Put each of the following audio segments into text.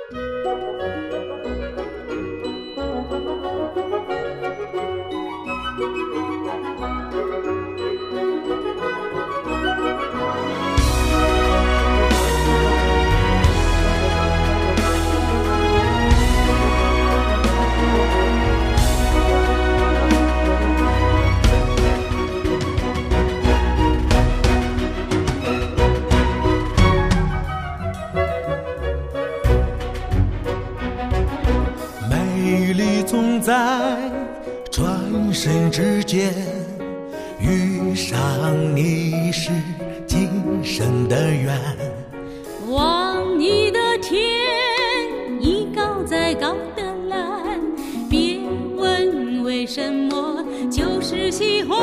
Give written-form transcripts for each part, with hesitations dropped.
美丽总在转身之间，遇上你是今生的缘。 望你的天已高再高的蓝，别问为什么，就是喜欢。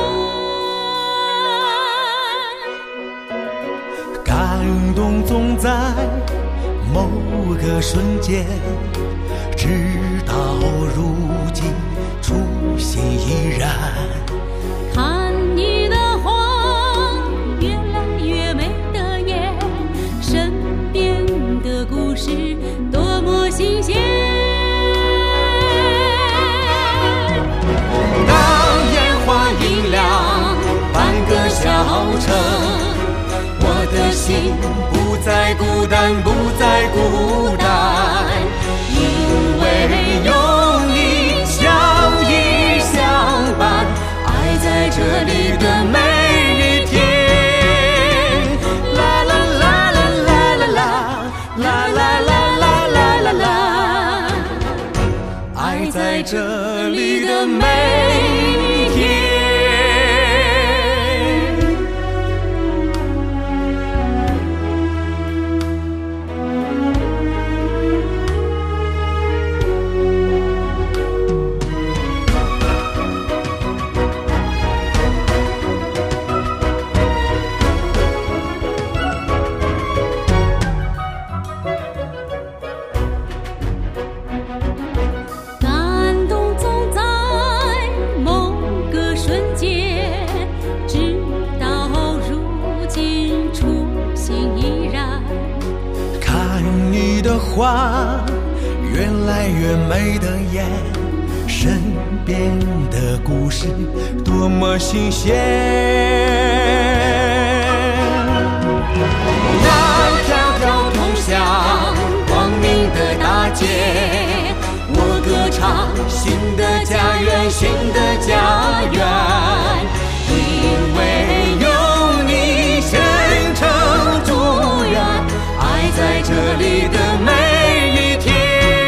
感动总在某个瞬间，直到如今初心依然。 看你的花越来越美的眼，身边的故事多么新鲜。 当烟花映亮半个小城，我的心不再孤单，不再孤单，因为有你相依相伴，爱在这里的每一天。啦啦啦啦啦啦啦啦啦啦啦啦啦，爱在这里的每一天。 感动总在某个瞬间，直到如今初心依然。 看你的花越来越美的眼，身边的故事多么新鲜。那条条通向光明的大街，我歌唱新的家园，新的家园，因为有你真诚祝愿，爱在这里的每一天。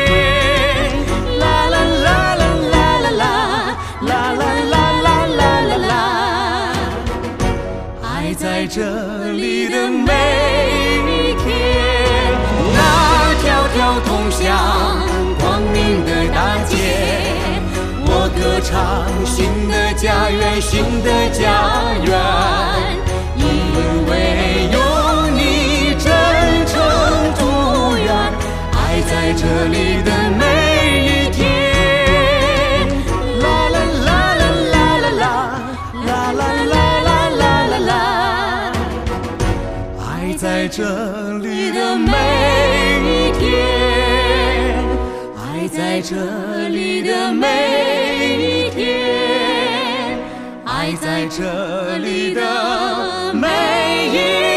啦啦啦啦啦啦啦啦啦啦啦啦啦，爱在这里的每一天。那条条通向光明的大街，我歌唱新的家园，新的家园，因为有你真诚祝愿，爱在这里的每一天。啦啦啦啦啦啦啦啦啦啦啦啦啦，爱在这里的每一天，爱在这里的每一天，爱在这里的每一天。